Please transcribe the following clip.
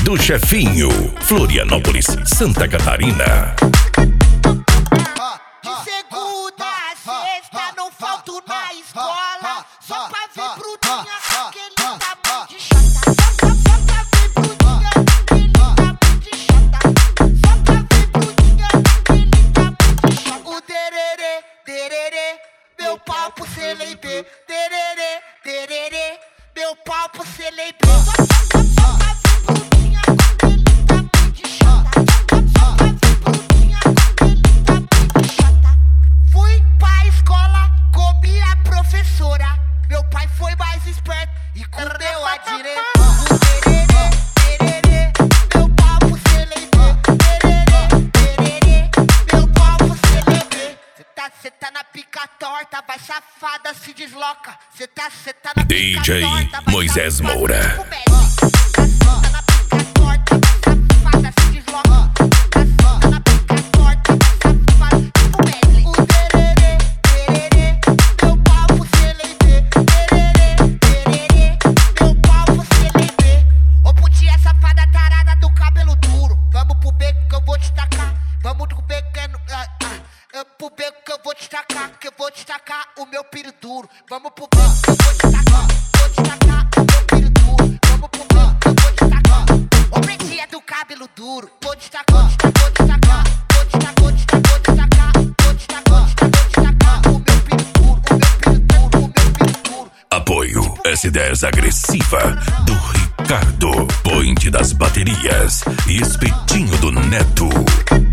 do Chefinho, Florianópolis, Santa Catarina. De segunda a sexta não falto na escola, só pra ver Bruninha com aquele tamanho de chata. Só pra ver Bruninha com aquele tamanho de chata. Só pra ver Bruninha com aquele tamanho de chata. O tererê, tererê, meu pau pro CLB. Tererê, tererê, meu pau pro CLB. Só pra ver Bruninha com aquele tamanho de chata. Só pra ver Bruninha com aquele tamanho de chata. Fui pra escola, comi a professora. Meu pai foi mais esperto e comeu a direita. O tererê, tererê, meu pau pro CLB. Tererê, tererê, meu pau pro CLB. Cê tá na pica torta, vai safada, se desloca. Cê tá na pica DJ torta, vai Moisés safada, Moura. tipo Messi. Tá na pica torta, vai safada, se desloca. Tá na pica torta, vai safada, tipo Messi. O tererê, tererê, meu pau pro CLB. Tererê, tererê, meu pau pro CLB. Ô putinha safada tarada do cabelo duro, vamos pro beco que eu vou te tacar. Vamos pro beco que pro beco que eu vou te tacar, que eu vou te tacar o meu piro duro. Vamos pro beco que eu vou te tacar, o meu piro duro. Vamos pro beco que eu vou te tacar. Ô pretinha do cabelo duro, vou te tacar, vou te tacar, vou te tacar, vou te tacar, vou te tacar, vou te tacar, vou te tacar, vou te tacar o meu piro duro, o meu piro duro, o meu piro duro. Apoio S10 Agressiva do Ricardo, Point das Baterias e Espetinho do Neto.